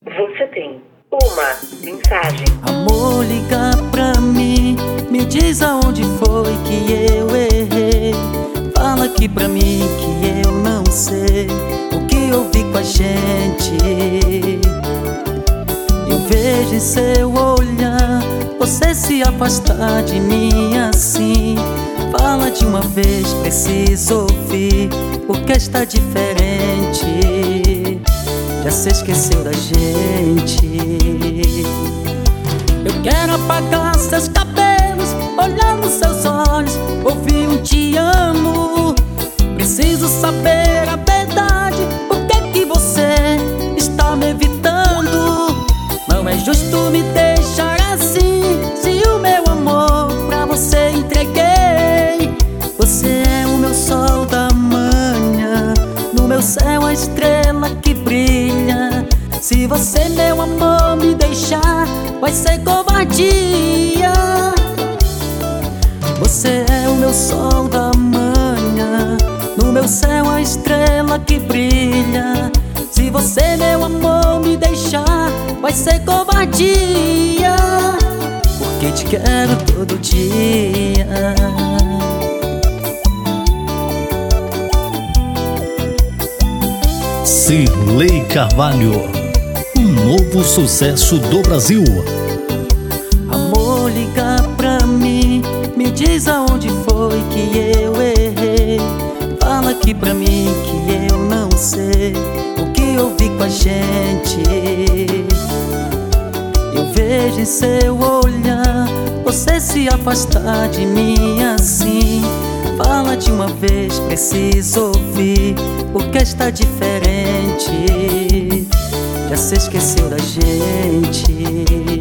Você tem uma mensagem. Amor, liga pra mim, me diz aonde foi que eu errei. Fala aqui pra mim que eu não sei o que houve com a gente. Eu vejo em seu olhar você se afastar de mim assim. Fala de uma vez, preciso ouvir, porque está diferente. Já se esqueceu da gente. Eu quero apagar seus cabelos, olhar nos seus olhos, ouvir um te amo. Preciso saber a verdade, por que você está me evitando? Não é justo me deixar assim, se o meu amor pra você entreguei. Você é o meu sol da manhã, no meu céu a estrela que brilha. Se você, meu amor, me deixar, vai ser covardia. Você é o meu sol da manhã, no meu céu a estrela que brilha. Se você, meu amor, me deixar, vai ser covardia, porque te quero todo dia. Cirlei Carvalho, um novo sucesso do Brasil. Amor, liga pra mim, me diz aonde foi que eu errei. Fala aqui pra mim que eu não sei o que houve com a gente. Eu vejo em seu olhar você se afastar de mim assim. Fala de uma vez, preciso ouvir, porque está diferente. Já se esqueceu da gente.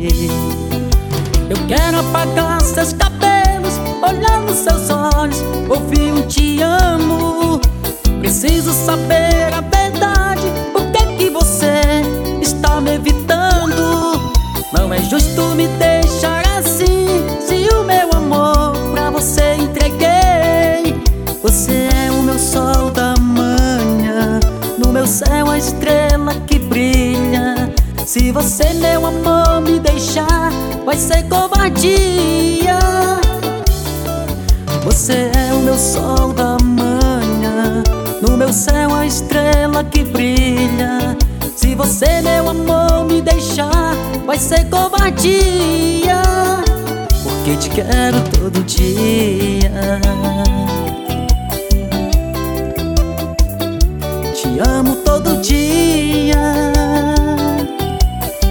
Eu quero apagar seus cabelos, olhar nos seus olhos, ouvir um te amo. Preciso saber a verdade, por que você está me evitando? Não é justo me deixar assim, se o meu amor pra você entreguei. Você é o meu sol da manhã, no meu céu a estrela que brilha. Se você, meu amor, me deixar, vai ser covardia. Você é o meu sol da manhã, no meu céu a estrela que brilha. Se você, meu amor, me deixar, vai ser covardia, porque te quero todo dia. Te amo todo dia,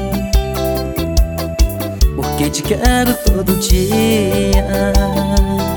porque te quero todo dia.